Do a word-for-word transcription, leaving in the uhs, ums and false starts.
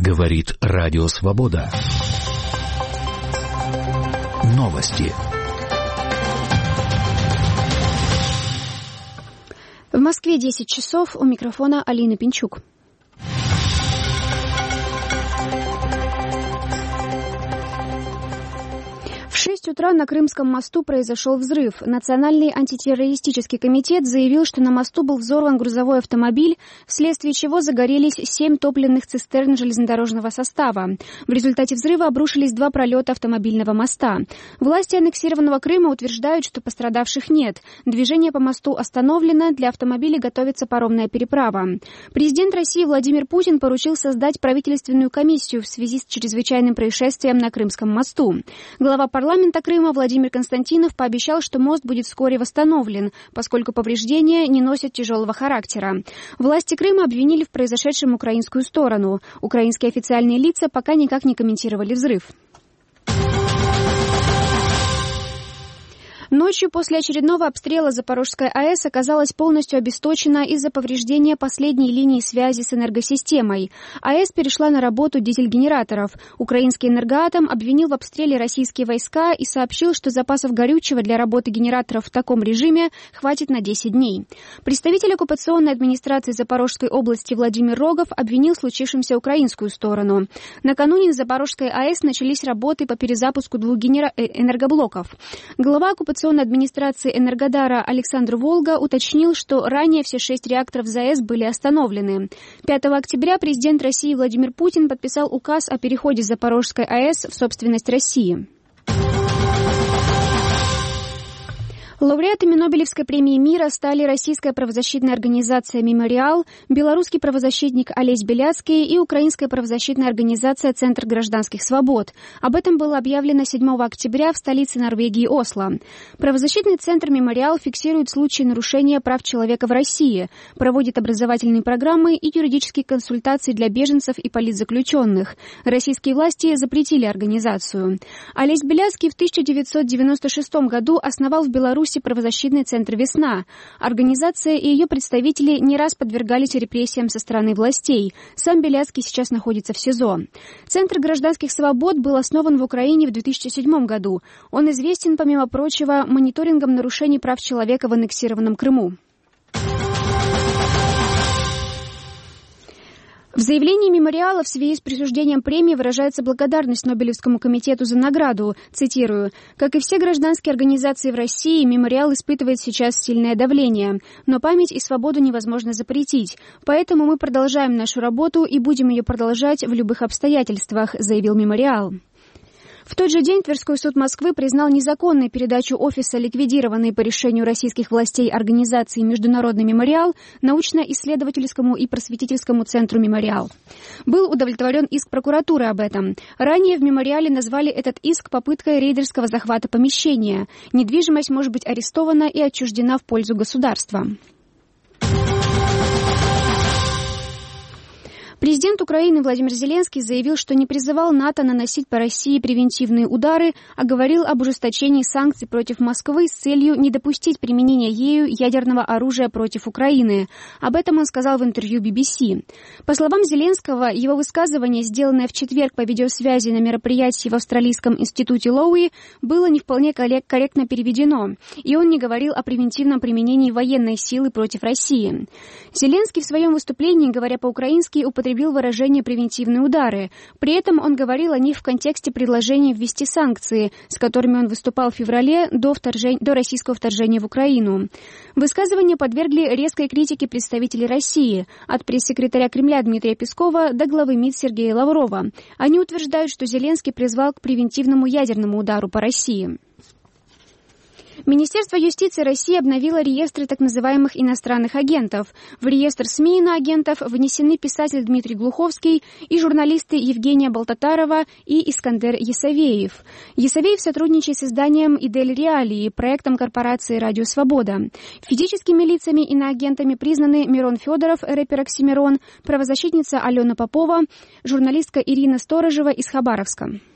Говорит Радио Свобода. Новости. В Москве десять часов, у микрофона Алина Пинчук. В шесть утра на Крымском мосту произошел взрыв. Национальный антитеррористический комитет заявил, что на мосту был взорван грузовой автомобиль, вследствие чего загорелись семь топливных цистерн железнодорожного состава. В результате взрыва обрушились два пролета автомобильного моста. Власти аннексированного Крыма утверждают, что пострадавших нет. Движение по мосту остановлено, для автомобилей готовится паромная переправа. Президент России Владимир Путин поручил создать правительственную комиссию в связи с чрезвычайным происшествием на Крымском мосту. Глава парламента Крыма Владимир Константинов пообещал, что мост будет вскоре восстановлен, поскольку повреждения не носят тяжелого характера. Власти Крыма обвинили в произошедшем украинскую сторону. Украинские официальные лица пока никак не комментировали взрыв. Ночью после очередного обстрела Запорожская АЭС оказалась полностью обесточена из-за повреждения последней линии связи с энергосистемой. АЭС перешла на работу дизель-генераторов. Украинский «Энергоатом» обвинил в обстреле российские войска и сообщил, что запасов горючего для работы генераторов в таком режиме хватит на десять дней. Представитель оккупационной администрации Запорожской области Владимир Рогов обвинил в случившемся украинскую сторону. Накануне на Запорожской АЭС начались работы по перезапуску двух генера... энергоблоков. Глава оккупационной администрации Энергодара Александр Волга уточнил, что ранее все шесть реакторов ЗАЭС были остановлены. пятого октября президент России Владимир Путин подписал указ о переходе Запорожской АЭС в собственность России. Лауреатами Нобелевской премии мира стали российская правозащитная организация «Мемориал», белорусский правозащитник Олесь Беляцкий и украинская правозащитная организация «Центр гражданских свобод». Об этом было объявлено седьмого октября в столице Норвегии Осло. Правозащитный центр «Мемориал» фиксирует случаи нарушения прав человека в России, проводит образовательные программы и юридические консультации для беженцев и политзаключенных. Российские власти запретили организацию. Олесь Беляцкий в тысяча девятьсот девяносто шестом году основал в Беларуси правозащитный центр «Весна». Организация и ее представители не раз подвергались репрессиям со стороны властей. Сам Беляцкий сейчас находится в СИЗО. Центр гражданских свобод был основан в Украине в две тысячи седьмом году. Он известен, помимо прочего, мониторингом нарушений прав человека в аннексированном Крыму. В заявлении «Мемориала» в связи с присуждением премии выражается благодарность Нобелевскому комитету за награду. Цитирую: «Как и все гражданские организации в России, «Мемориал» испытывает сейчас сильное давление. Но память и свободу невозможно запретить. Поэтому мы продолжаем нашу работу и будем ее продолжать в любых обстоятельствах», заявил «Мемориал». В тот же день Тверской суд Москвы признал незаконной передачу офиса ликвидированной по решению российских властей организации «Международный мемориал» научно-исследовательскому и просветительскому центру «Мемориал». Был удовлетворен иск прокуратуры об этом. Ранее в «Мемориале» назвали этот иск попыткой рейдерского захвата помещения. Недвижимость может быть арестована и отчуждена в пользу государства. Президент Украины Владимир Зеленский заявил, что не призывал НАТО наносить по России превентивные удары, а говорил об ужесточении санкций против Москвы с целью не допустить применения ею ядерного оружия против Украины. Об этом он сказал в интервью би би си. По словам Зеленского, его высказывание, сделанное в четверг по видеосвязи на мероприятии в Австралийском институте Лоуи, было не вполне корректно переведено, и он не говорил о превентивном применении военной силы против России. Зеленский в своем выступлении, говоря по-украински, употребил выражение «превентивные удары». При этом он говорил о них в контексте предложения ввести санкции, с которыми он выступал в феврале до, вторжения, до российского вторжения в Украину. Высказывания подвергли резкой критике представителей России, от пресс-секретаря Кремля Дмитрия Пескова до главы МИД Сергея Лаврова. Они утверждают, что Зеленский призвал к превентивному ядерному удару по России. Министерство юстиции России обновило реестры так называемых иностранных агентов. В реестр СМИ иноагентов внесены писатель Дмитрий Глуховский и журналисты Евгения Болтатарова и Искандер Есавеев. Есавеев сотрудничает с изданием «Идель Реалии», проектом корпорации «Радио Свобода». Физическими лицами иноагентами признаны Мирон Федоров, рэпер Оксимирон, правозащитница Алена Попова, журналистка Ирина Сторожева из Хабаровска.